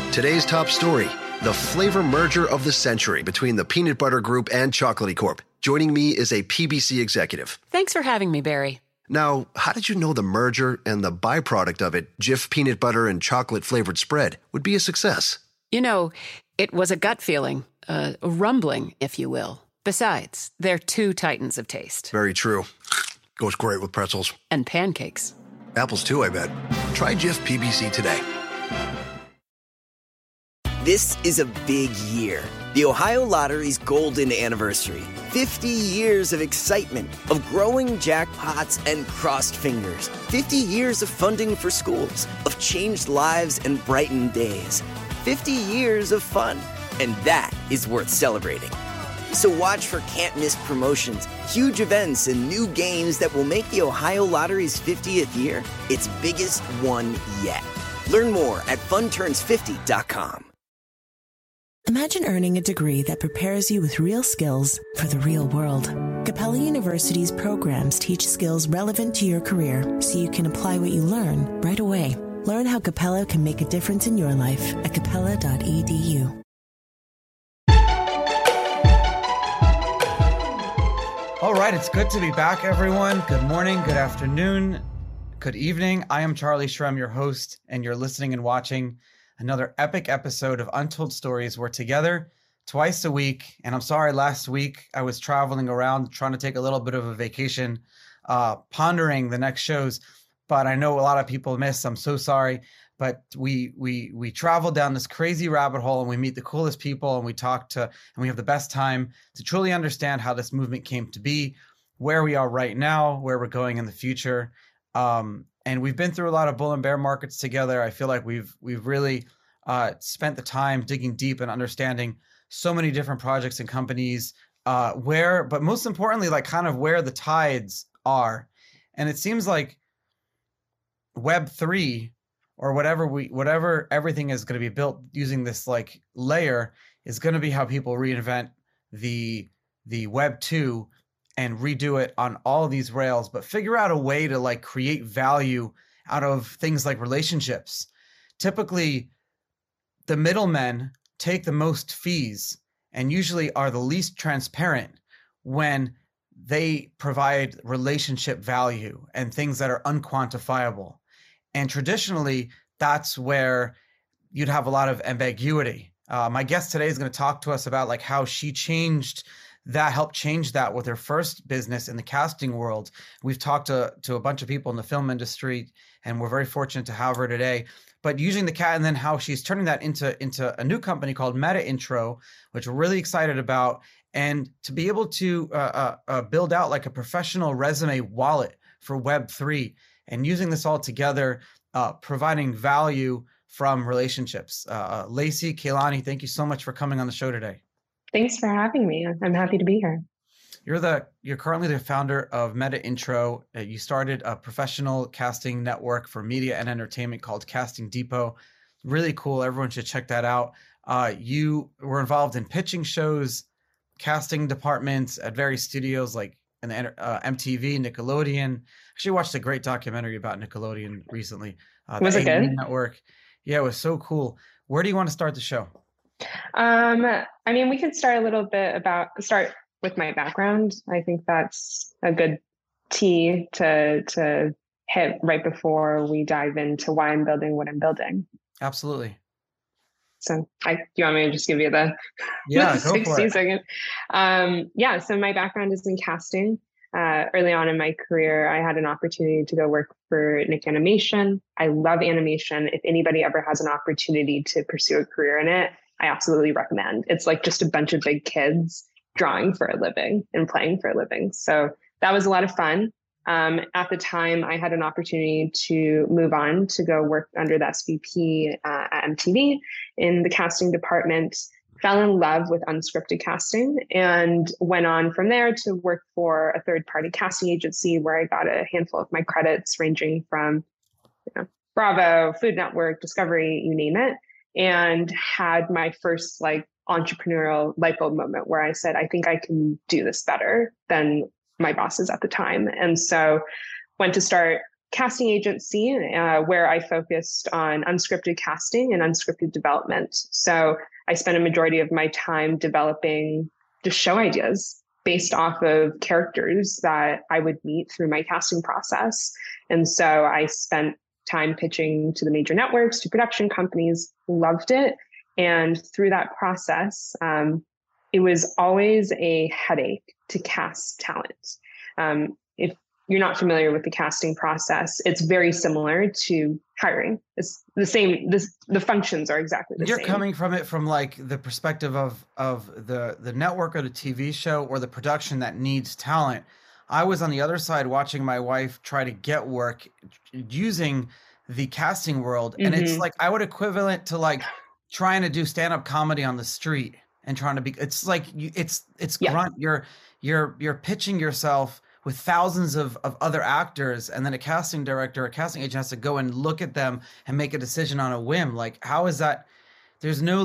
Today's top story, the flavor merger of the century between the Peanut Butter Group and Chocolatey Corp. Joining me is a PBC executive. Thanks for having me, Barry. Now, how did you know the merger and the byproduct of it, Jif peanut butter and chocolate flavored spread, would be a success? You know, it was a gut feeling, a rumbling, if you will. Besides, they're two titans of taste. Very true. Goes great with pretzels. And pancakes. Apples too, I bet. Try Jif PBC today. This is a big year. The Ohio Lottery's golden anniversary. 50 years of excitement, of growing jackpots and crossed fingers. 50 years of funding for schools, of changed lives and brightened days. 50 years of fun, and that is worth celebrating. So watch for can't-miss promotions, huge events, and new games that will make the Ohio Lottery's 50th year its biggest one yet. Learn more at funturns50.com. Imagine earning a degree that prepares you with real skills for the real world. Capella University's programs teach skills relevant to your career so you can apply what you learn right away. Learn how Capella can make a difference in your life at capella.edu. All right, it's good to be back, everyone. Good morning, good afternoon, good evening. I am Charlie Shrem, your host, and you're listening and watching another epic episode of Untold Stories. We're together twice a week, and I'm sorry, last week I was traveling around trying to take a little bit of a vacation, pondering the next shows, but I know a lot of people miss. I'm so sorry, but we travel down this crazy rabbit hole, and we meet the coolest people, and and we have the best time to truly understand how this movement came to be, where we are right now, where we're going in the future. And we've been through a lot of bull and bear markets together. I feel like we've really spent the time digging deep and understanding so many different projects and companies, but most importantly, like kind of where the tides are. And it seems like Web3 or whatever everything is going to be built using this like layer is going to be how people reinvent the Web 2 and redo it on all of these rails, but figure out a way to like create value out of things like relationships. Typically, the middlemen take the most fees and usually are the least transparent when they provide relationship value and things that are unquantifiable. And traditionally, that's where you'd have a lot of ambiguity. My guest today is going to talk to us about like how she helped change that with her first business in the casting world. We've talked to a bunch of people in the film industry, and we're very fortunate to have her today. But using the cat, and then how she's turning that into a new company called Meta Intro, which we're really excited about, and to be able to build out like a professional resume wallet for Web3, and using this all together, providing value from relationships. Lacey Kaylani, thank you so much for coming on the show today. Thanks for having me. I'm happy to be here. You're currently the founder of Meta Intro. You started a professional casting network for media and entertainment called Casting Depot. Really cool. Everyone should check that out. You were involved in pitching shows, casting departments at various studios like in the MTV, Nickelodeon. Actually watched a great documentary about Nickelodeon recently. Was it good? Network. Yeah, it was so cool. Where do you want to start the show? I mean, we could start with my background. I think that's a good tee to hit right before we dive into why I'm building what I'm building. Absolutely. So do you want me to just give you the, the 60 second? So my background is in casting. Early on in my career, I had an opportunity to go work for Nick Animation. I love animation. If anybody ever has an opportunity to pursue a career in it, I absolutely recommend. It's like just a bunch of big kids drawing for a living and playing for a living. So that was a lot of fun. At the time, I had an opportunity to move on to go work under the SVP at MTV in the casting department, fell in love with unscripted casting, and went on from there to work for a third-party casting agency where I got a handful of my credits ranging from Bravo, Food Network, Discovery, you name it, and had my first like entrepreneurial light bulb moment where I said, I think I can do this better than my bosses at the time. And so went to start casting agency where I focused on unscripted casting and unscripted development. So I spent a majority of my time developing just show ideas based off of characters that I would meet through my casting process. And so I spent time pitching to the major networks, to production companies, loved it. And through that process, it was always a headache to cast talent. If you're not familiar with the casting process, it's very similar to hiring. It's the same. The functions are exactly the same. You're coming from it from like the perspective of the network or the TV show or the production that needs talent. I was on the other side watching my wife try to get work using the casting world. And it's like, I would equivalent to like trying to do stand-up comedy on the street and trying to be, it's like, it's grunt. You're pitching yourself with thousands of other actors, and then a casting director, a casting agent has to go and look at them and make a decision on a whim. Like, how is that? There's no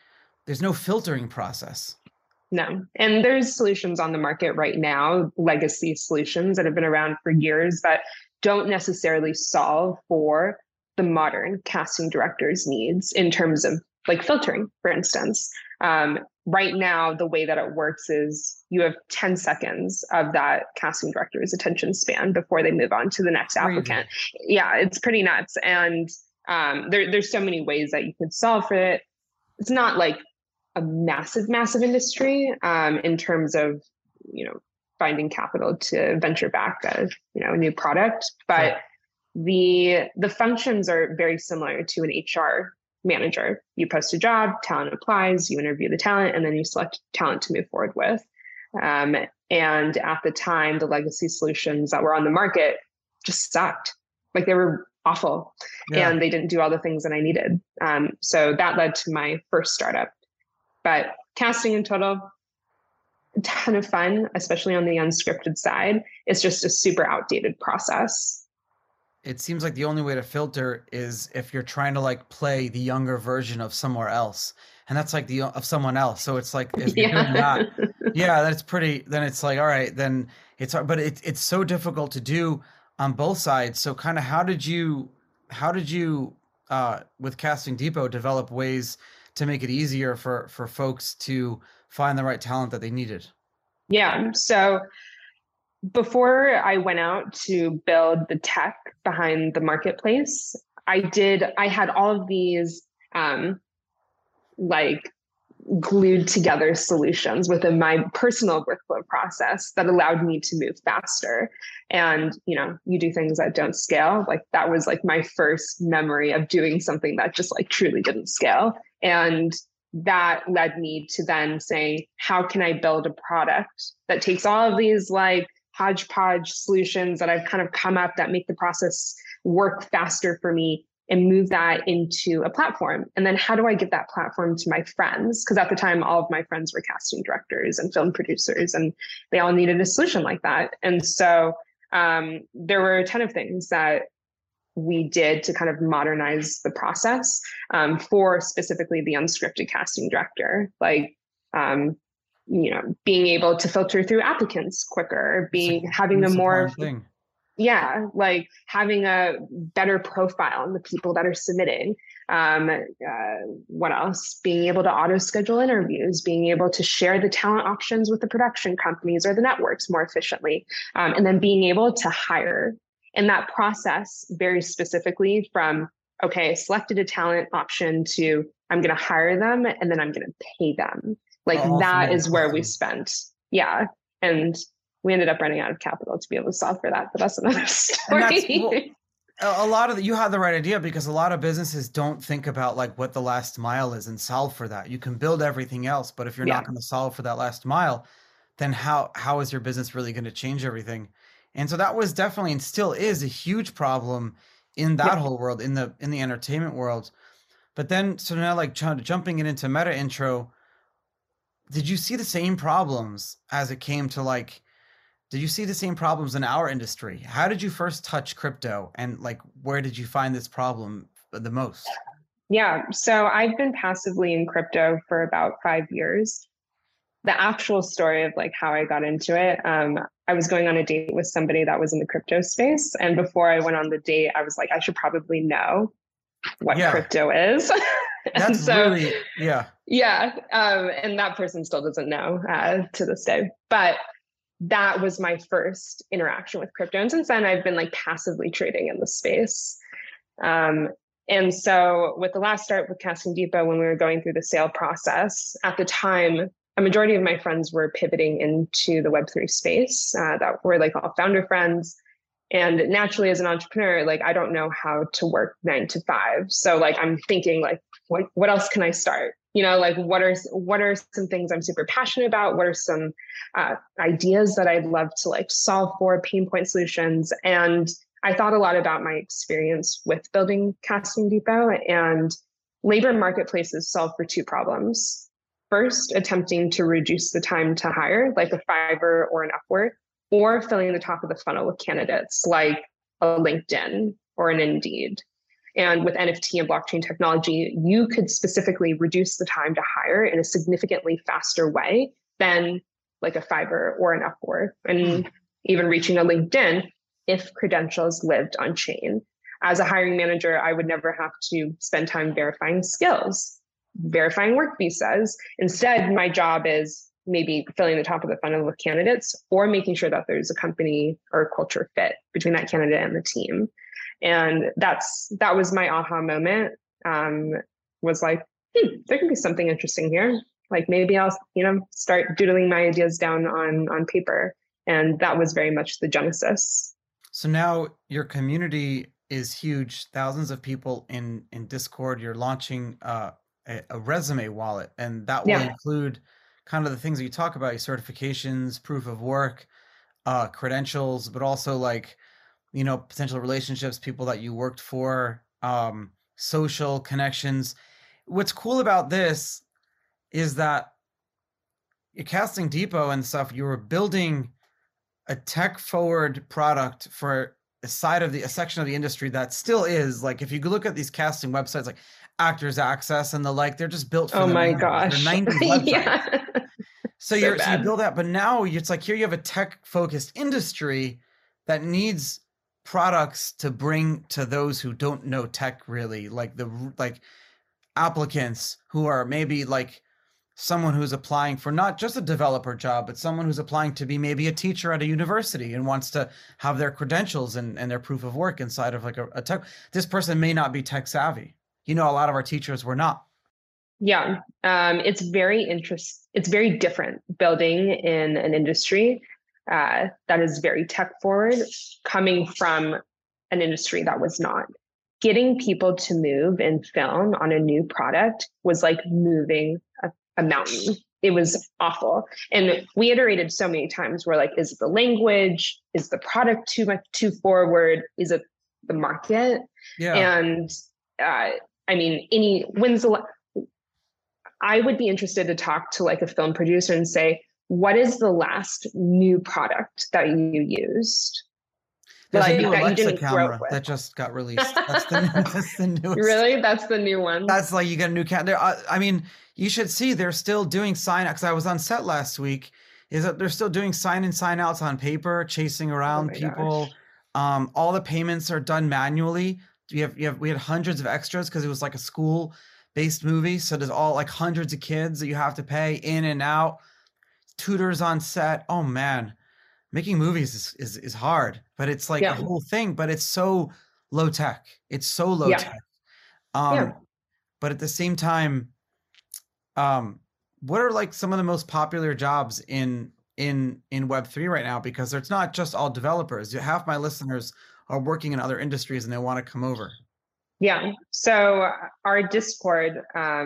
filtering process. No. And there's solutions on the market right now, legacy solutions that have been around for years that don't necessarily solve for the modern casting director's needs in terms of like filtering, for instance. Right now, the way that it works is you have 10 seconds of that casting director's attention span before they move on to the next applicant. Yeah, it's pretty nuts. And there's so many ways that you could solve for it. It's not like a massive industry in terms of, finding capital to venture back a new product. But the functions are very similar to an HR manager. You post a job, talent applies, you interview the talent, and then you select talent to move forward with. And at the time, the legacy solutions that were on the market just sucked. Like, they were awful, and they didn't do all the things that I needed. So that led to my first startup. But casting in total, a ton of fun, especially on the unscripted side. It's just a super outdated process. It seems like the only way to filter is if you're trying to like play the younger version of somewhere else, and that's like of someone else. So it's like, if you're doing that, that's pretty, then it's like, all right, then it's, but it's so difficult to do on both sides. So kind of how did you with Casting Depot develop ways to make it easier for folks to find the right talent that they needed? Yeah. So before I went out to build the tech behind the marketplace, I had all of these like glued together solutions within my personal workflow process that allowed me to move faster. And, you do things that don't scale. Like, that was like my first memory of doing something that just like truly didn't scale. And that led me to then say, how can I build a product that takes all of these like hodgepodge solutions that I've kind of come up that make the process work faster for me and move that into a platform? And then how do I give that platform to my friends? Because at the time, all of my friends were casting directors and film producers, and they all needed a solution like that. And so there were a ton of things that we did to kind of modernize the process for specifically the unscripted casting director, like, being able to filter through applicants quicker, having a more, like having a better profile on the people that are submitting. What else? Being able to auto schedule interviews, being able to share the talent options with the production companies or the networks more efficiently, and then being able to hire. And that process very specifically from, okay, I selected a talent option to I'm going to hire them and then I'm going to pay them. Like, that is where we spent. Yeah. And we ended up running out of capital to be able to solve for that. But that's another story. A lot of you had the right idea, because a lot of businesses don't think about like what the last mile is and solve for that. You can build everything else, but if you're not going to solve for that last mile, then how is your business really going to change everything? And so that was definitely, and still is, a huge problem in that whole world, in the entertainment world. But then, so now, like, jumping into Meta Intro, did you see the same problems as it came to like, did you see the same problems in our industry? How did you first touch crypto, and like, where did you find this problem the most? Yeah, so I've been passively in crypto for about 5 years. The actual story of like how I got into it, I was going on a date with somebody that was in the crypto space. And before I went on the date, I was like, I should probably know what crypto is. That's so, really, yeah. Yeah. And that person still doesn't know to this day. But that was my first interaction with crypto. And since then, I've been like passively trading in the space. And so with the last start with Casting Depot, when we were going through the sale process, at the time, a majority of my friends were pivoting into the Web3 space that were like all founder friends. And naturally, as an entrepreneur, like I don't know how to work 9 to 5. So like I'm thinking like, what else can I start? You know, like what are some things I'm super passionate about? What are some ideas that I'd love to like solve for, pain point solutions? And I thought a lot about my experience with building Casting Depot, and labor marketplaces solve for 2 problems. First, attempting to reduce the time to hire, like a Fiverr or an Upwork, or filling the top of the funnel with candidates like a LinkedIn or an Indeed. And with NFT and blockchain technology, you could specifically reduce the time to hire in a significantly faster way than like a Fiverr or an Upwork, and even reaching a LinkedIn if credentials lived on chain. As a hiring manager, I would never have to spend time verifying skills, verifying work visas. Instead, my job is maybe filling the top of the funnel with candidates or making sure that there's a company or a culture fit between that candidate and the team. And that was my aha moment, was like, there can be something interesting here. Like maybe I'll, start doodling my ideas down on paper. And that was very much the genesis. So now your community is huge, thousands of people in Discord. You're launching a resume wallet, and that will include kind of the things that you talk about, your certifications, proof of work, credentials, but also like, potential relationships, people that you worked for, social connections. What's cool about this is that your Casting Depot and stuff, you were building a tech forward product for a section of the industry that still is like, if you look at these casting websites like Actors Access and the like, they're just built for the 90s websites. Yeah. So you build that, but now it's like here you have a tech focused industry that needs products to bring to those who don't know tech really, like applicants who are maybe like someone who's applying for not just a developer job, but someone who's applying to be maybe a teacher at a university and wants to have their credentials and their proof of work inside of like a tech. This person may not be tech savvy. A lot of our teachers were not. Yeah. It's very It's very different building in an industry that is very tech forward, coming from an industry that was not. Getting people to move in film on a new product was like moving a mountain. It was awful. And we iterated so many times where like, is it the language? Is the product too forward? Is it the market? Yeah. And I would be interested to talk to like a film producer and say, what is the last new product that you used? There's a new Alexa camera that just got released. That's the newest. Really? That's the new one? That's like you get a new camera. You should see they're still doing sign-outs. Because I was on set last week. Is that they're still doing sign-in, sign-outs on paper, chasing around people. All the payments are done manually. We had hundreds of extras because it was like a school-based movie. So there's all like hundreds of kids that you have to pay in and out. Tutors on set. Oh man. Making movies is hard, but it's like a whole thing, but it's so low tech. It's so low tech. But at the same time, what are like some of the most popular jobs in Web3 right now? Because it's not just all developers. Half my listeners are working in other industries and they want to come over. Yeah. So our Discord,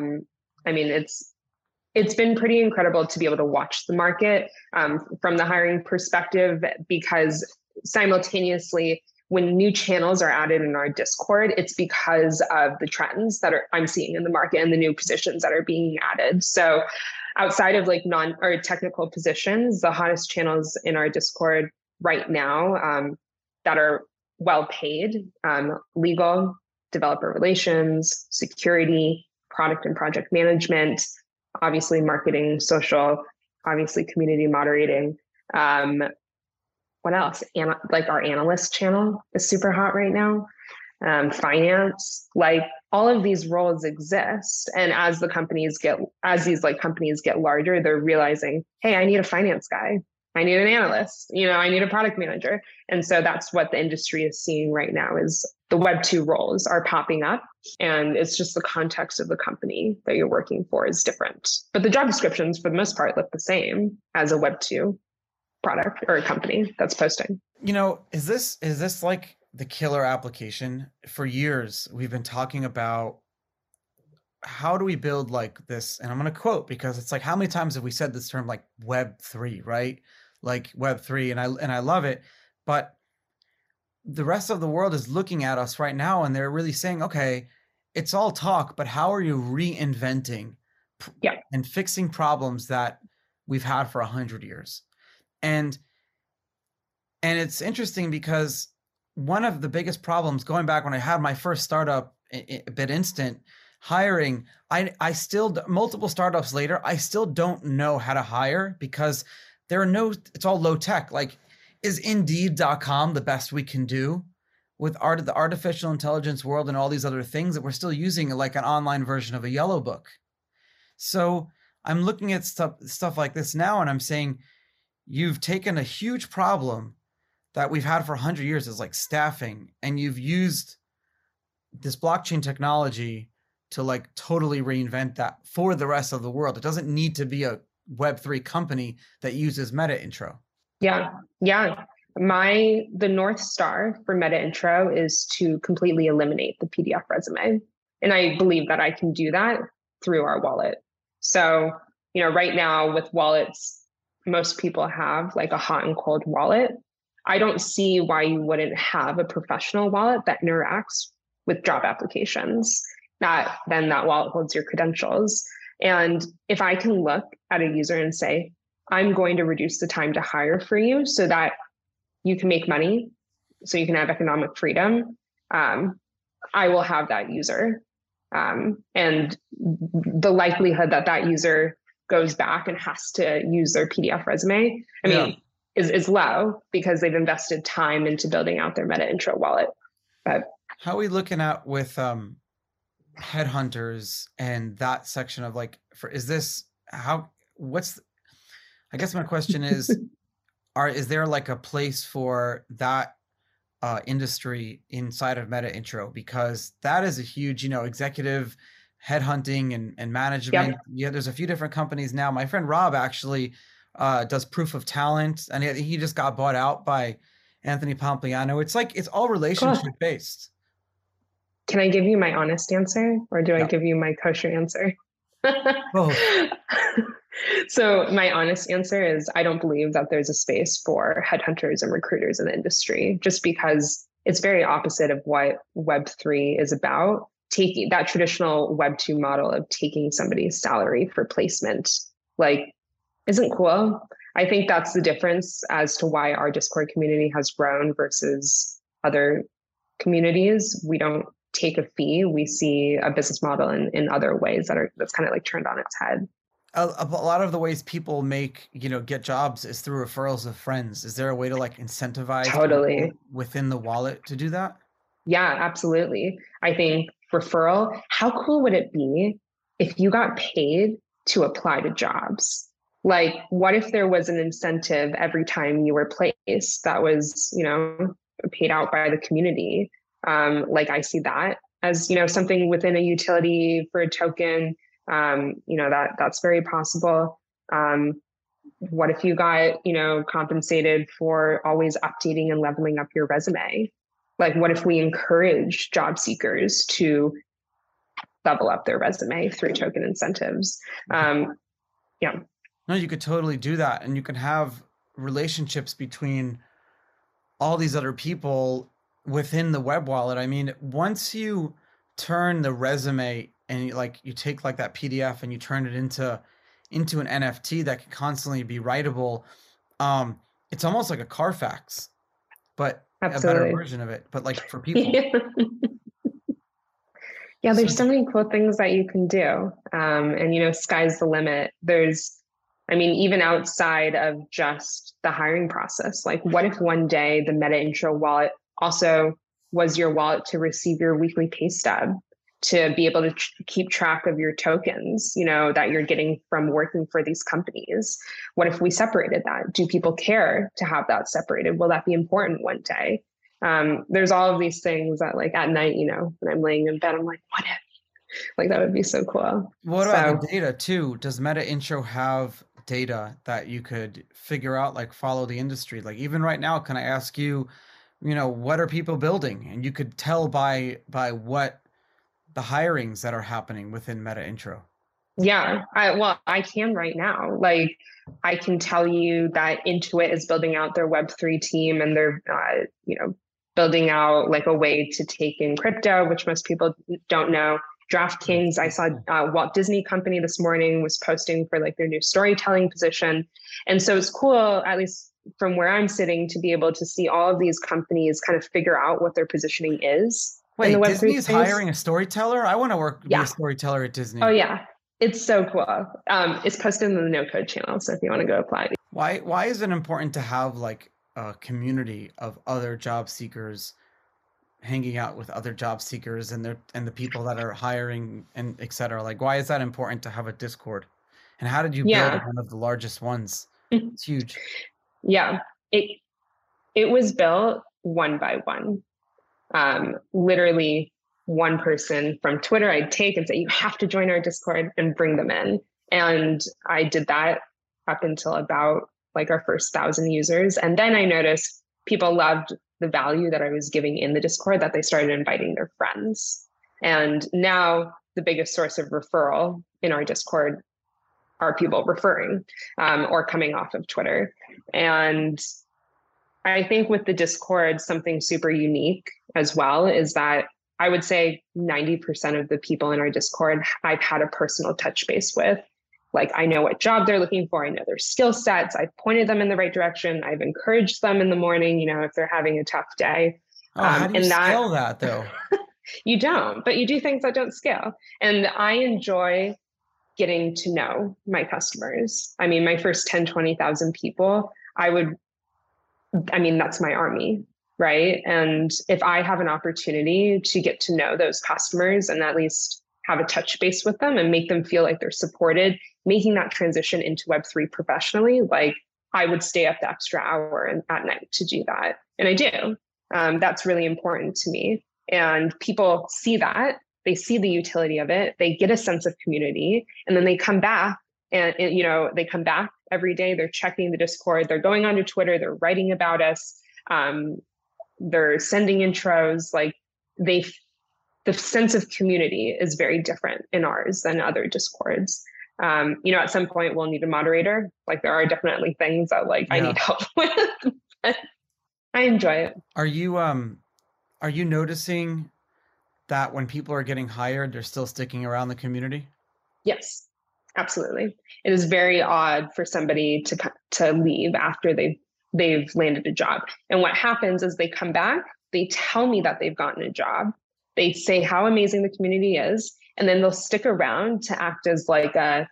it's been pretty incredible to be able to watch the market from the hiring perspective, because simultaneously, when new channels are added in our Discord, it's because of the trends that I'm seeing in the market and the new positions that are being added. So outside of like technical positions, the hottest channels in our Discord right now that are well paid, legal, developer relations, security, product and project management, obviously marketing, social, obviously community moderating. what else? Like our analyst channel is super hot right now. Finance, like all of these roles exist. And as these like companies get larger, they're realizing, hey, I need a finance guy. I need an analyst, I need a product manager. And so that's what the industry is seeing right now is the Web 2 roles are popping up. And it's just the context of the company that you're working for is different. But the job descriptions, for the most part, look the same as a Web 2 product or a company that's posting. Is this like the killer application? For years, we've been talking about how do we build like this? And I'm going to quote, because it's like, how many times have we said this term, like Web3, right? Like Web3, and I love it. But the rest of the world is looking at us right now, and they're really saying, okay, it's all talk, but how are you reinventing and fixing problems that we've had for 100 years? And it's interesting because one of the biggest problems, going back when I had my first startup, BitInstant, hiring, I still, multiple startups later, I still don't know how to hire because it's all low tech. Like, is Indeed.com the best we can do with the artificial intelligence world and all these other things that we're still using like an online version of a yellow book? So I'm looking at stuff like this now, and I'm saying, you've taken a huge problem that we've had for 100 years is like staffing, and you've used this blockchain technology to like totally reinvent that for the rest of the world. It doesn't need to be a Web3 company that uses MetaIntro. Yeah. The North Star for MetaIntro is to completely eliminate the PDF resume. And I believe that I can do that through our wallet. So, right now with wallets, most people have like a hot and cold wallet. I don't see why you wouldn't have a professional wallet that interacts with job applications. Then that wallet holds your credentials. And if I can look at a user and say, I'm going to reduce the time to hire for you so that you can make money, so you can have economic freedom, I will have that user. And the likelihood that user goes back and has to use their PDF resume, is low because they've invested time into building out their MetaIntro wallet. But how are we looking at with headhunters and that section of like, I guess my question is, is there like a place for that industry inside of MetaIntro? Because that is a huge, executive headhunting and management. Yep. Yeah, there's a few different companies now. My friend Rob actually does Proof of Talent, and he just got bought out by Anthony Pompliano. It's like, it's all relationship based. Can I give you my honest answer, or do I give you my kosher answer? Both. So my honest answer is I don't believe that there's a space for headhunters and recruiters in the industry, just because it's very opposite of what Web3 is about. Taking that traditional Web 2 model of taking somebody's salary for placement, like, isn't cool. I think that's the difference as to why our Discord community has grown versus other communities. We don't take a fee. We see a business model in other ways that's kind of like turned on its head. A lot of the ways people get jobs is through referrals of friends. Is there a way to like incentivize people within the wallet to do that? Yeah, absolutely. I think referral, how cool would it be if you got paid to apply to jobs? Like, what if there was an incentive every time you were placed that was, paid out by the community? Like, I see that as, something within a utility for a token. That's very possible. What if you got, compensated for always updating and leveling up your resume? Like, what if we encourage job seekers to level up their resume through token incentives? No, you could totally do that. And you can have relationships between all these other people within the web wallet. I mean, once you turn the resume and you take like that PDF and you turn it into an NFT that can constantly be writable, it's almost like a Carfax, but Absolutely. A better version of it, but like for people. Yeah, there's so many cool things that you can do. And sky's the limit. There's I mean, even outside of just the hiring process, like what if one day the Meta Intro wallet also was your wallet to receive your weekly pay stub, to be able to keep track of your tokens, that you're getting from working for these companies? What if we separated that? Do people care to have that separated? Will that be important one day? There's all of these things that, like, at night, when I'm laying in bed, I'm like, what if? Like, that would be so cool. What about the data too? Does Meta Intro have data that you could figure out, like follow the industry? Like even right now, can I ask you, what are people building? And you could tell by what the hirings that are happening within Meta Intro. Yeah, I can right now. Like, I can tell you that Intuit is building out their Web3 team, and they're, building out like a way to take in crypto, which most people don't know. DraftKings, I saw Walt Disney Company this morning was posting for like their new storytelling position. And so it's cool, at least from where I'm sitting, to be able to see all of these companies kind of figure out what their positioning is. Wait, Disney is hiring a storyteller? I want to be a storyteller at Disney. Oh, yeah. It's so cool. It's posted in the No Code channel, so if you want to go apply. Why is it important to have like a community of other job seekers hanging out with other job seekers and the people that are hiring and et cetera? Like, why is that important to have a Discord? And how did you build one of the largest ones? It's huge. Yeah, it was built one by one. Literally one person from Twitter I'd take and say, you have to join our Discord, and bring them in. And I did that up until about like our first 1,000 users. And then I noticed people loved the value that I was giving in the Discord, that they started inviting their friends. And now the biggest source of referral in our Discord are people referring or coming off of Twitter. And I think with the Discord, something super unique as well is that I would say 90% of the people in our Discord I've had a personal touch base with. Like, I know what job they're looking for. I know their skill sets. I've pointed them in the right direction. I've encouraged them in the morning, if they're having a tough day. Oh, how do you scale that though? You don't, but you do things that don't scale. And I enjoy getting to know my customers. I mean, my first 10, 20,000 people, that's my army, right? And if I have an opportunity to get to know those customers and at least have a touch base with them and make them feel like they're supported, making that transition into Web3 professionally, like, I would stay up the extra hour at night to do that. And I do. That's really important to me. And people see that, they see the utility of it, they get a sense of community, and then they come back and they come back every day. They're checking the Discord, they're going onto Twitter, they're writing about us, they're sending intros. Like, the sense of community is very different in ours than other Discords. At some point we'll need a moderator. Like, there are definitely things that I need help with, but I enjoy it. Are you noticing that when people are getting hired, they're still sticking around the community? Yes, absolutely. It is very odd for somebody to leave after they've landed a job. And what happens is they come back, they tell me that they've gotten a job, they say how amazing the community is, and then they'll stick around to act as like a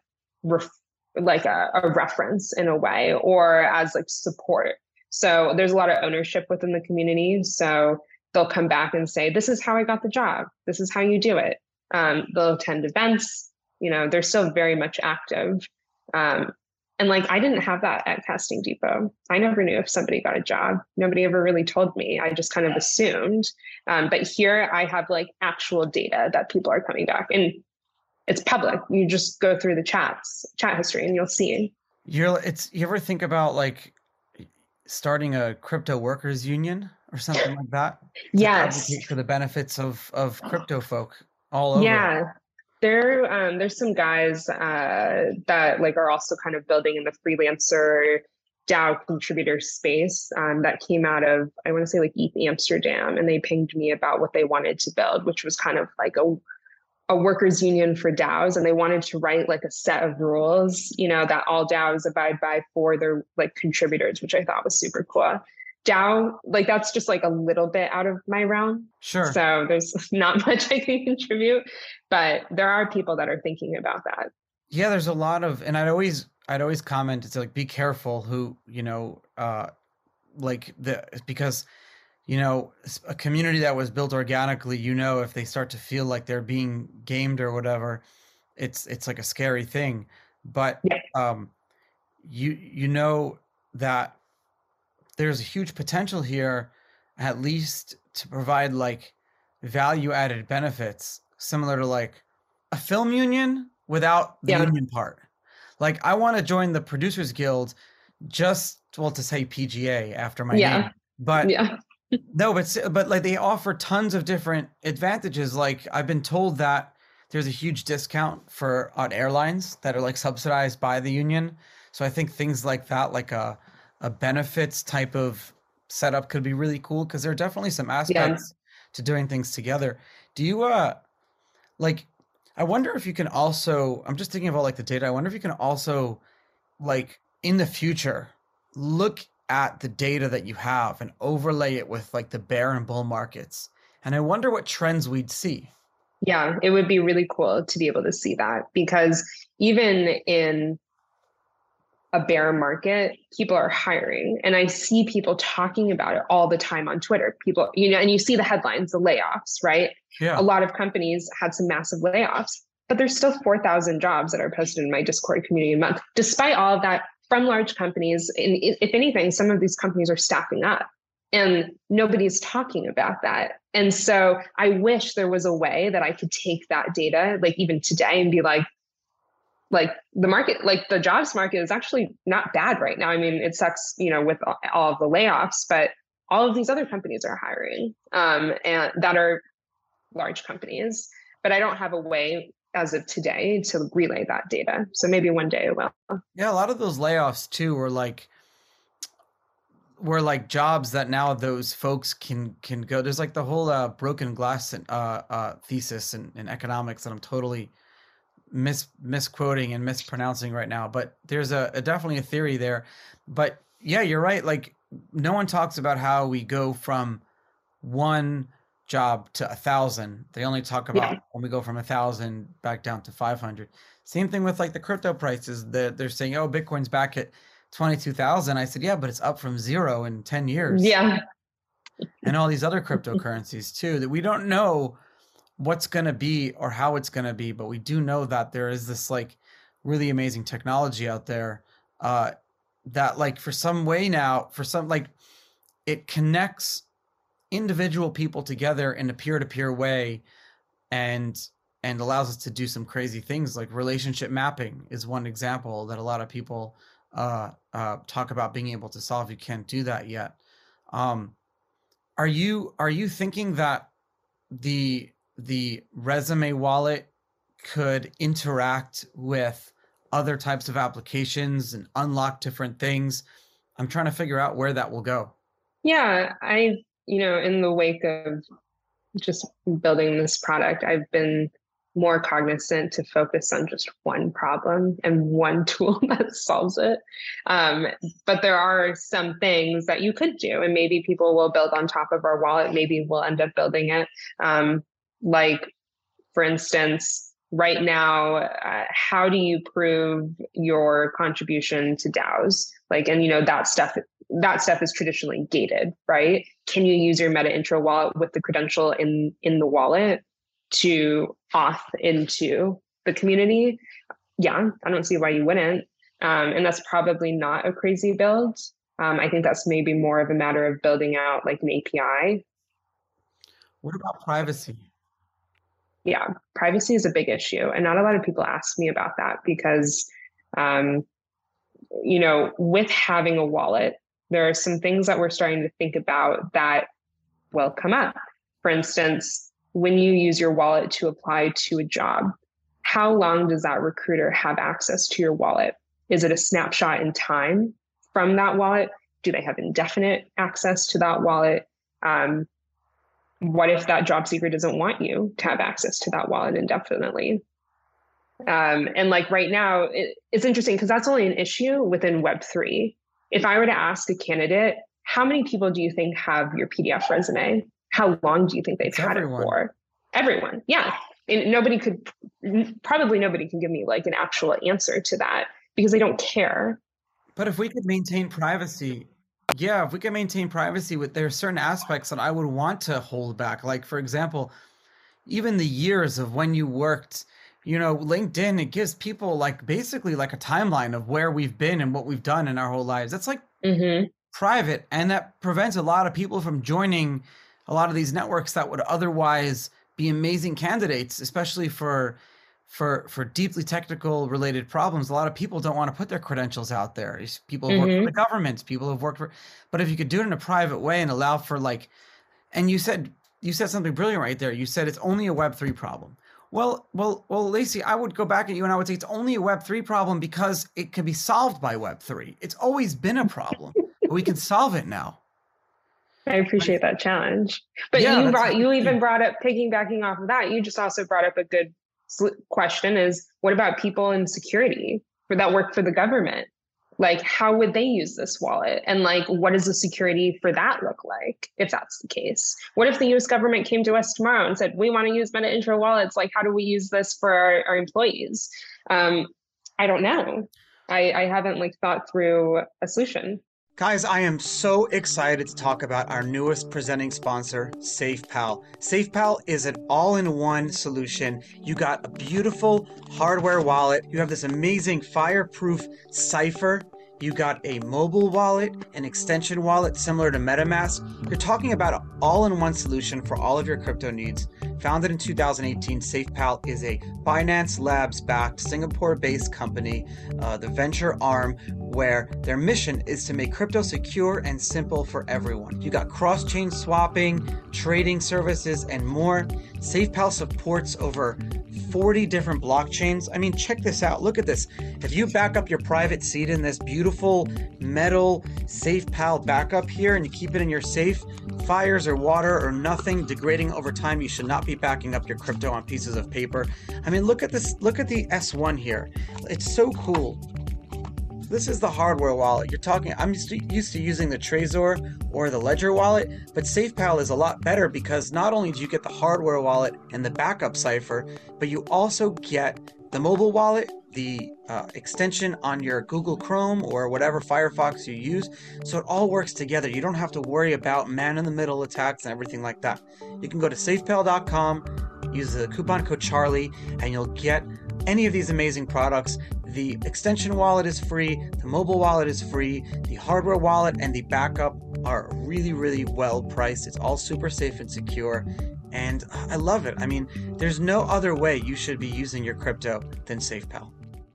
reference in a way, or as like support. So there's a lot of ownership within the community. So they'll come back and say, this is how I got the job. This is how you do it. They'll attend events. They're still very much active. And I didn't have that at Casting Depot. I never knew if somebody got a job. Nobody ever really told me. I just kind of assumed. But here I have actual data that people are coming back, and it's public. You just go through the chat history and you'll see. You ever think about starting a crypto workers union or something like that? Yes. Advocate for the benefits of crypto folk all over. Yeah. There's some guys that are also kind of building in the freelancer DAO contributor space that came out of, I want to say ETH Amsterdam, and they pinged me about what they wanted to build, which was kind of a workers union for DAOs, and they wanted to write a set of rules, that all DAOs abide by for their contributors, which I thought was super cool. DAO, that's just a little bit out of my realm. Sure. So there's not much I can contribute, but there are people that are thinking about that. Yeah, there's a lot of, and I I'd always comment, it's like, be careful who, because, a community that was built organically, if they start to feel like they're being gamed or whatever, it's like a scary thing. But you know that there's a huge potential here, at least to provide like value added benefits, similar to like a film union without the union part. Like, I want to join the Producers Guild just, to say PGA after my name. But no, but like they offer tons of different advantages. Like, I've been told that there's a huge discount on airlines that are like subsidized by the union. So I think things like that, like a benefits type of setup, could be really cool, because there are definitely some aspects to doing things together. Do you I wonder if you can also, I'm just thinking about like the data. I wonder if you can also, like, in the future, look at the data that you have and overlay it with like the bear and bull markets. And I wonder what trends we'd see. Yeah, it would be really cool to be able to see that, because even in a bear market, people are hiring. And I see people talking about it all the time on Twitter. People, and you see the headlines, the layoffs, right? Yeah. A lot of companies had some massive layoffs, but there's still 4,000 jobs that are posted in my Discord community a month. Despite all of that, from large companies, and if anything, some of these companies are staffing up, and nobody's talking about that. And so I wish there was a way that I could take that data, like even today, and be like the market, like the jobs market is actually not bad right now. I mean, it sucks, with all of the layoffs, but all of these other companies are hiring, and that are large companies. But I don't have a way as of today to relay that data. So maybe one day I will. Yeah, a lot of those layoffs too were like jobs that now those folks can go. There's like the whole broken glass thesis in economics that I'm totally misquoting and mispronouncing right now, but there's definitely a theory there. But yeah, you're right. Like, no one talks about how we go from one job to 1,000. They only talk about when we go from 1,000 back down to 500. Same thing with like the crypto prices. They're saying, oh, Bitcoin's back at 22,000. I said, yeah, but it's up from 0 in 10 years. Yeah. And all these other cryptocurrencies too, that we don't know what's going to be or how it's going to be, but we do know that there is this like really amazing technology out there that like for some like it connects individual people together in a peer-to-peer way and allows us to do some crazy things. Like relationship mapping is one example that a lot of people talk about being able to solve. You can't do that yet. Are you thinking that the Resume wallet could interact with other types of applications and unlock different things? I'm trying to figure out where that will go. Yeah, in the wake of just building this product, I've been more cognizant to focus on just one problem and one tool that solves it. But there are some things that you could do, and maybe people will build on top of our wallet. Maybe we'll end up building it. Like, for instance, right now, how do you prove your contribution to DAOs? Like, and that stuff is traditionally gated, right? Can you use your Meta Intro wallet with the credential in the wallet to auth into the community? Yeah, I don't see why you wouldn't. And that's probably not a crazy build. I think that's maybe more of a matter of building out like an API. What about privacy? Yeah, privacy is a big issue. And not a lot of people ask me about that because, with having a wallet, there are some things that we're starting to think about that will come up. For instance, when you use your wallet to apply to a job, how long does that recruiter have access to your wallet? Is it a snapshot in time from that wallet? Do they have indefinite access to that wallet? What if that job seeker doesn't want you to have access to that wallet indefinitely? And like right now, it's interesting because that's only an issue within Web3. If I were to ask a candidate, how many people do you think have your PDF resume? How long do you think they've had it for? Everyone. Yeah. And nobody can give me like an actual answer to that because they don't care. But if we could maintain privacy, yeah, if we could maintain privacy there are certain aspects that I would want to hold back. Like, for example, even the years of when you worked, LinkedIn, it gives people like basically like a timeline of where we've been and what we've done in our whole lives. That's like private, and that prevents a lot of people from joining a lot of these networks that would otherwise be amazing candidates, especially for deeply technical related problems. A lot of people don't want to put their credentials out there. People who work for the government, people who've worked for, but if you could do it in a private way and allow for like, and you said something brilliant right there. You said it's only a Web3 problem. Well, Lacey, I would go back at you and I would say it's only a Web3 problem because it can be solved by Web3. It's always been a problem, but we can solve it now. I appreciate that challenge. But yeah, you even brought up, piggybacking off of that, you just also brought up a good question is, what about people in security that work for the government? Like, how would they use this wallet? And like, what does the security for that look like if that's the case? What if the US government came to us tomorrow and said, we want to use MetaIntro wallets? Like, how do we use this for our employees? I don't know. I haven't like thought through a solution. Guys, I am so excited to talk about our newest presenting sponsor, SafePal. SafePal is an all-in-one solution. You got a beautiful hardware wallet. You have this amazing fireproof cipher. You got a mobile wallet, an extension wallet similar to MetaMask. You're talking about an all-in-one solution for all of your crypto needs. Founded in 2018, SafePal is a Binance Labs-backed Singapore-based company, the venture arm, where their mission is to make crypto secure and simple for everyone. You got cross-chain swapping, trading services, and more. SafePal supports over 40 different blockchains. I mean, check this out. Look at this. If you back up your private seed in this beautiful metal SafePal backup here and you keep it in your safe, fires or water or nothing degrading over time, you should not be backing up your crypto on pieces of paper. I mean, look at this. Look at the S1 here. It's so cool. This is the hardware wallet. You're talking, I'm used to using the Trezor or the Ledger wallet, but SafePal is a lot better because not only do you get the hardware wallet and the backup cipher, but you also get the mobile wallet, the extension on your Google Chrome or whatever Firefox you use. So it all works together. You don't have to worry about man-in-the-middle attacks and everything like that. You can go to safepal.com, use the coupon code Charlie, and you'll get any of these amazing products. The extension wallet is free, the mobile wallet is free, the hardware wallet and the backup are really, really well priced. It's all super safe and secure, and I love it. I mean, there's no other way you should be using your crypto than SafePal.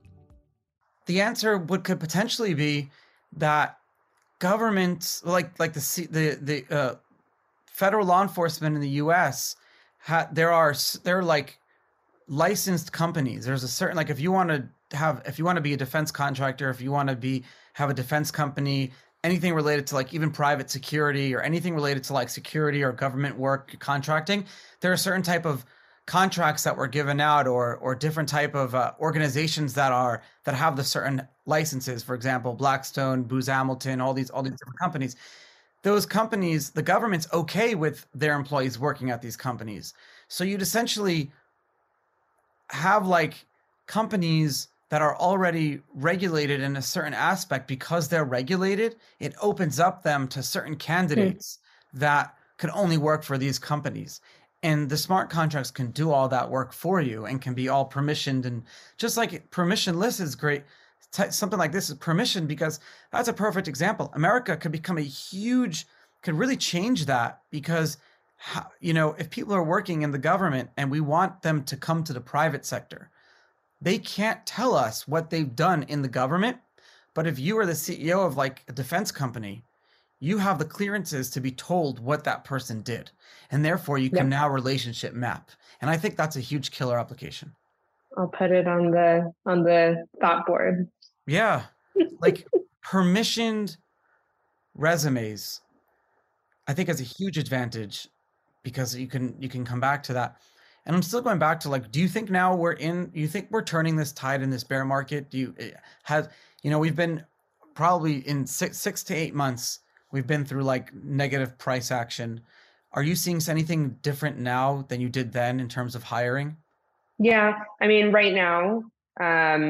The answer could potentially be that governments, like the federal law enforcement in the U.S., they're like licensed companies. There's a certain, like, if you want to be a defense contractor, if you want to have a defense company, anything related to like even private security or anything related to like security or government work contracting, there are certain type of contracts that were given out or different type of organizations that have the certain licenses. For example, Blackstone, Booz Hamilton, all these different companies. Those companies, the government's okay with their employees working at these companies. So you'd essentially have like companies that are already regulated in a certain aspect. Because they're regulated, it opens up them to certain candidates that can only work for these companies. And the smart contracts can do all that work for you and can be all permissioned. And just like permissionless is great, something like this is permissioned, because that's a perfect example. America could really change that, because if people are working in the government and we want them to come to the private sector, they can't tell us what they've done in the government. But if you are the CEO of like a defense company, you have the clearances to be told what that person did. And therefore you can now relationship map. And I think that's a huge killer application. I'll put it on the thought board. Yeah. Like permissioned resumes, I think has a huge advantage, because you can come back to that. And I'm still going back to like, do you think now you think we're turning this tide in this bear market? We've been probably in 6 to 8 months, we've been through like negative price action. Are you seeing anything different now than you did then in terms of hiring? Yeah. I mean, right now,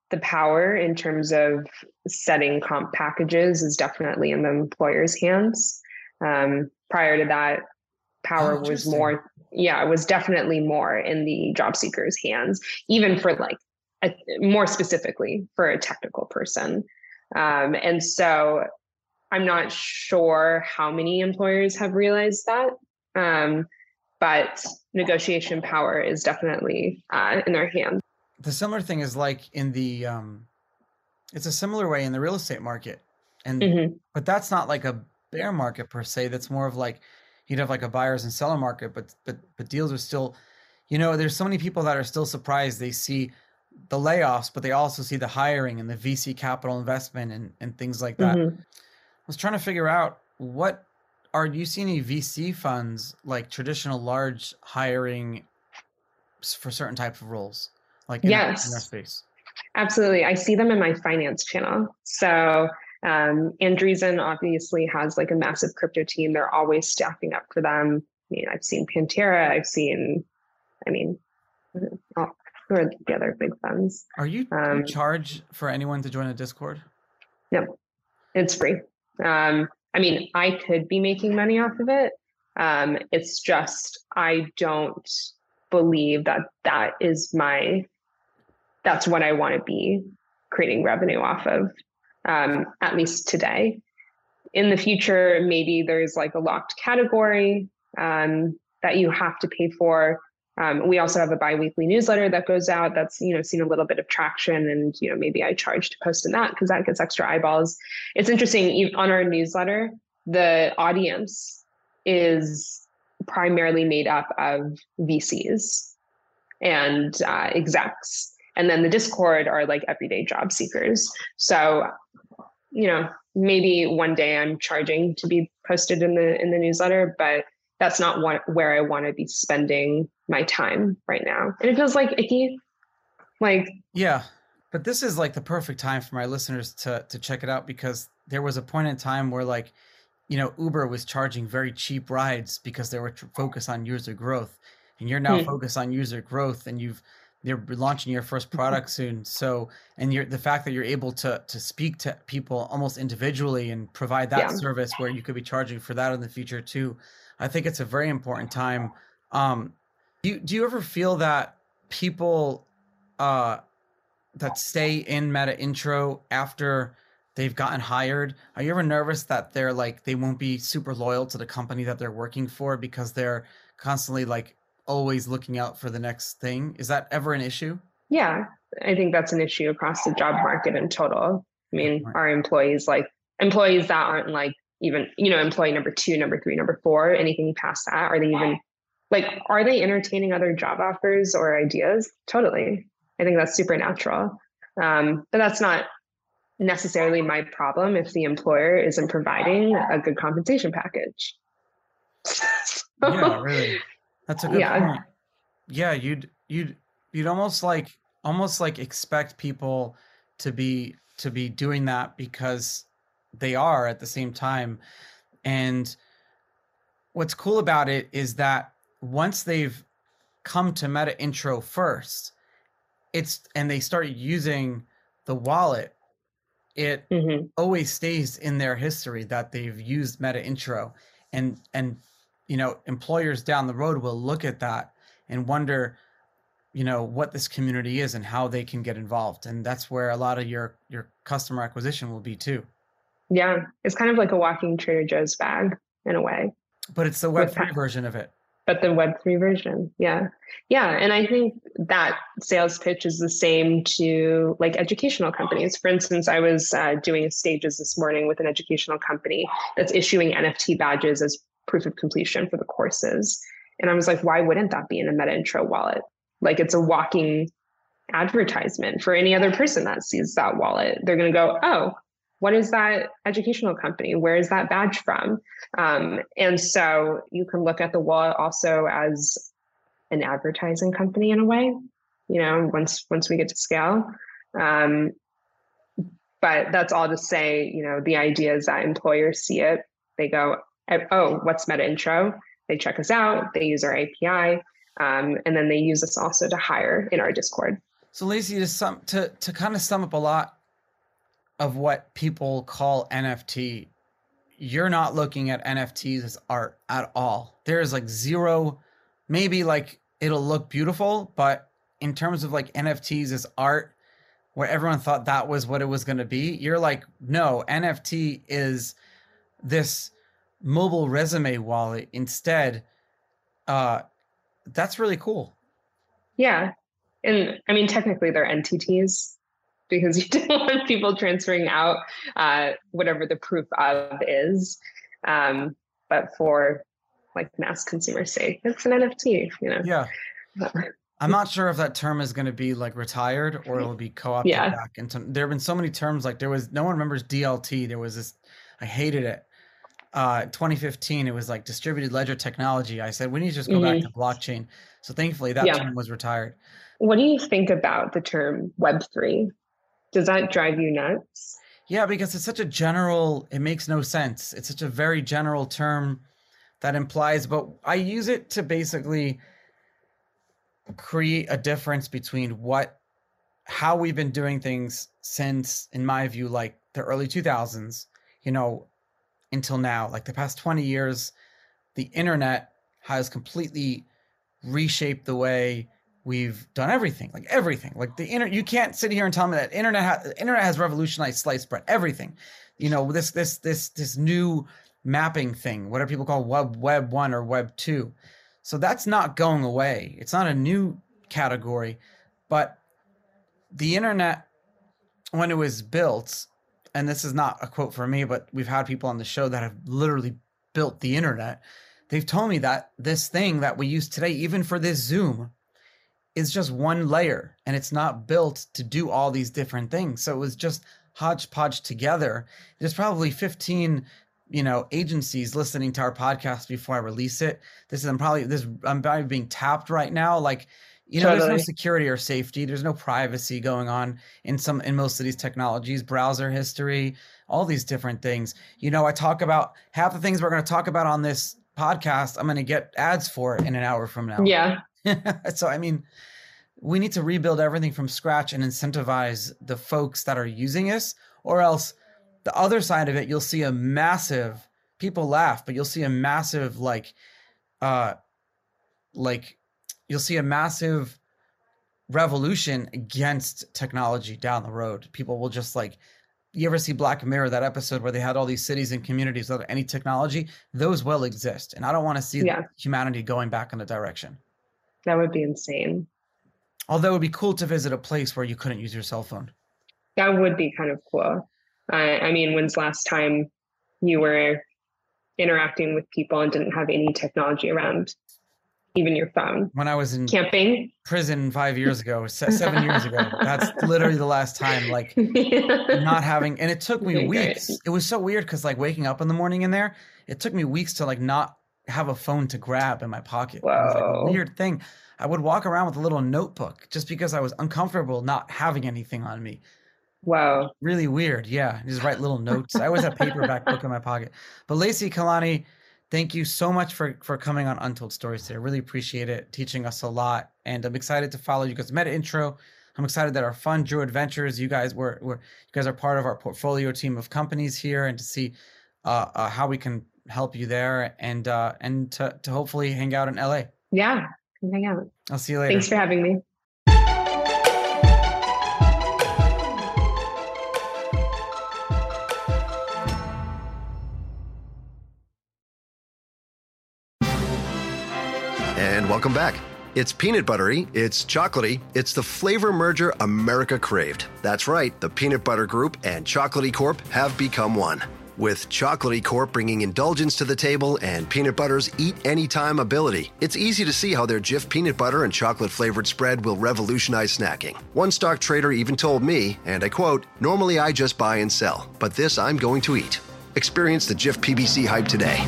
the power in terms of setting comp packages is definitely in the employer's hands. Prior to that, power was more, it was definitely more in the job seeker's hands, even for like more specifically for a technical person. And so I'm not sure how many employers have realized that, but negotiation power is definitely in their hands. The similar thing is like in the, it's a similar way in the real estate market. And, but that's not like a bear market per se. That's more of like, you'd have like a buyer's and seller market, but deals are still, you know, there's so many people that are still surprised. They see the layoffs, but they also see the hiring and the VC capital investment and things like that. I was trying to figure out do you see any VC funds, like traditional large hiring for certain types of roles? Like in our space? Absolutely. I see them in my finance channel. So Andreessen obviously has like a massive crypto team. They're always staffing up for them. I mean, I've seen Pantera. Who are the other big funds? Are you charge for anyone to join a Discord? No, it's free. I mean, I could be making money off of it. It's just, I don't believe that's what I want to be creating revenue off of, at least today. In the future, maybe there's like a locked category that you have to pay for. We also have a biweekly newsletter that goes out that's, seen a little bit of traction, and, maybe I charge to post in that because that gets extra eyeballs. It's interesting, on our newsletter, the audience is primarily made up of VCs and execs. And then the Discord are like everyday job seekers. So, maybe one day I'm charging to be posted in the newsletter, but that's not where I want to be spending my time right now. And it feels like icky. Yeah, but this is like the perfect time for my listeners to check it out, because there was a point in time where Uber was charging very cheap rides because they were focused on user growth, and you're now focused on user growth, and you're launching your first product soon. So, and the fact that you're able to speak to people almost individually and provide that service where you could be charging for that in the future too. I think it's a very important time. Do you ever feel that people that stay in Meta Intro after they've gotten hired, are you ever nervous that they won't be super loyal to the company that they're working for because they're constantly always looking out for the next thing? Is that ever an issue? Yeah, I think that's an issue across the job market in total. I mean, our employees that aren't even, employee number 2, number 3, number 4, anything past that, are they even are they entertaining other job offers or ideas? Totally. I think that's super natural. But that's not necessarily my problem if the employer isn't providing a good compensation package. Yeah, really. That's a good point. Yeah, you'd almost expect people to be doing that because they are at the same time. And what's cool about it is that once they've come to Meta Intro first, and they start using the wallet, it always stays in their history that they've used Meta Intro, and employers down the road will look at that and wonder, what this community is and how they can get involved. And that's where a lot of your customer acquisition will be too. Yeah, it's kind of like a walking Trader Joe's bag in a way. But it's the Web3 version of it. But the Web3 version, yeah. Yeah, and I think that sales pitch is the same to educational companies. For instance, I was doing stages this morning with an educational company that's issuing NFT badges as proof of completion for the courses. And I was like, why wouldn't that be in a Meta Intro wallet? It's a walking advertisement for any other person that sees that wallet. They're going to go, oh, what is that educational company? Where is that badge from? And so you can look at the wallet also as an advertising company in a way, once we get to scale. But that's all to say, the idea is that employers see it. They go, oh, what's Meta Intro? They check us out. They use our API. And then they use us also to hire in our Discord. So Lacey, to kind of sum up a lot of what people call NFT, you're not looking at NFTs as art at all. There is like zero, maybe like it'll look beautiful, but in terms of like NFTs as art, where everyone thought that was what it was going to be, you're like, no, NFT is this mobile resume wallet instead. That's really cool. Yeah. And I mean, technically they're entities because you don't want people transferring out whatever the proof of is. But for like mass consumer sake, it's an NFT, you know? Yeah. I'm not sure if that term is going to be like retired or it'll be co-opted back into. There have been so many terms, like no one remembers DLT. There was this, I hated it. 2015, it was like distributed ledger technology. I said, we need to just go back to blockchain. So thankfully that term was retired. What do you think about the term Web3? Does that drive you nuts? Yeah, because it's such a general, it makes no sense. It's such a very general term that implies, but I use it to basically create a difference between how we've been doing things since, in my view, like the early 2000s, you know, until now. Like the past 20 years, the internet has completely reshaped the way we've done everything. Like the internet, you can't sit here and tell me that internet has revolutionized sliced bread, everything. You know, this new mapping thing, whatever people call web 1 or web 2. So that's not going away. It's not a new category, but the internet, when it was built, and this is not a quote from me, but we've had people on the show that have literally built the internet. They've told me that this thing that we use today, even for this Zoom, is just one layer and it's not built to do all these different things. So it was just hodgepodge together. There's probably 15 agencies listening to our podcast before I release it. I'm probably being tapped right now. Like, totally. There's no security or safety. There's no privacy going on in most of these technologies, browser history, all these different things. I talk about half the things we're going to talk about on this podcast. I'm going to get ads for it in an hour from now. Yeah. So, I mean, we need to rebuild everything from scratch and incentivize the folks that are using this, or else the other side of it, you'll see a massive, people laugh, but you'll see a massive, you'll see a massive revolution against technology down the road. People will just you ever see Black Mirror, that episode where they had all these cities and communities without any technology? Those will exist. And I don't want to see humanity going back in a direction. That would be insane. Although it would be cool to visit a place where you couldn't use your cell phone. That would be kind of cool. I mean, when's the last time you were interacting with people and didn't have any technology around, even your phone? When I was in camping prison 5 years ago, 7 years ago. That's literally the last time, not having, and it took me weeks. It was so weird because waking up in the morning in there, it took me weeks to not have a phone to grab in my pocket. Whoa. It was a weird thing. I would walk around with a little notebook just because I was uncomfortable not having anything on me. Wow. Really weird. Yeah. Just write little notes. I always have a paperback book in my pocket. But Lacey Kalani, thank you so much for coming on Untold Stories today. I really appreciate it, teaching us a lot. And I'm excited to follow you guys' meta intro. I'm excited that our Fun Drew Adventures, you guys you guys are part of our portfolio team of companies here, and to see how we can help you there, and to hopefully hang out in LA. Yeah, come hang out. I'll see you later. Thanks for having me. And welcome back. It's peanut buttery, it's chocolatey, it's the flavor merger America craved. That's right, the Peanut Butter Group and Chocolatey Corp have become one. With Chocolatey Corp bringing indulgence to the table and Peanut Butter's eat anytime ability, it's easy to see how their Jif peanut butter and chocolate flavored spread will revolutionize snacking. One stock trader even told me, and I quote, "Normally I just buy and sell, but this I'm going to eat." Experience the Jif PBC hype today.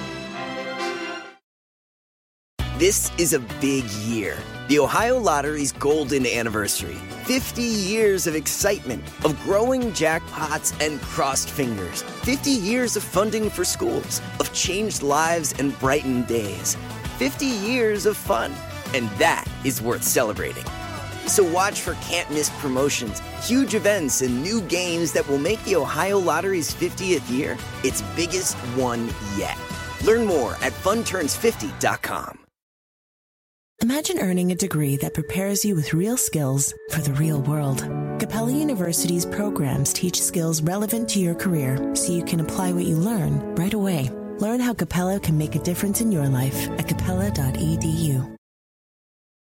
This is a big year. The Ohio Lottery's golden anniversary. 50 years of excitement, of growing jackpots and crossed fingers. 50 years of funding for schools, of changed lives and brightened days. 50 years of fun, and that is worth celebrating. So watch for can't-miss promotions, huge events, and new games that will make the Ohio Lottery's 50th year its biggest one yet. Learn more at funturns50.com. Imagine earning a degree that prepares you with real skills for the real world. Capella University's programs teach skills relevant to your career so you can apply what you learn right away. Learn how Capella can make a difference in your life at capella.edu.